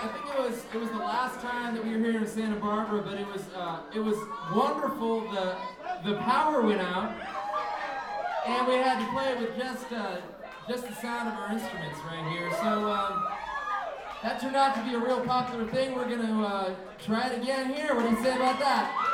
I think it was the last time that we were here in Santa Barbara, but it was wonderful. The power went out, and we had to play with just the sound of our instruments right here. So that turned out to be a real popular thing. We're gonna try it again here. What do you say about that?